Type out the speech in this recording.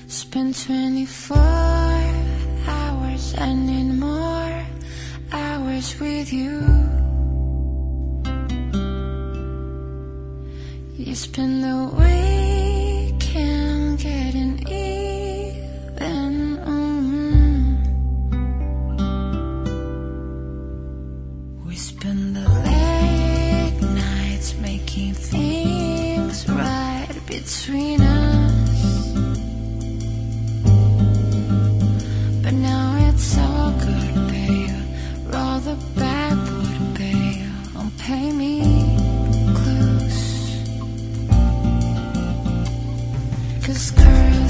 Spend 24 hours, I need more hours with you. You spend the weekend getting even. We spend the late nights making things right between us. But now it's all good, babe. Roll the backwood, babe. Don't pay me close. 'Cause girls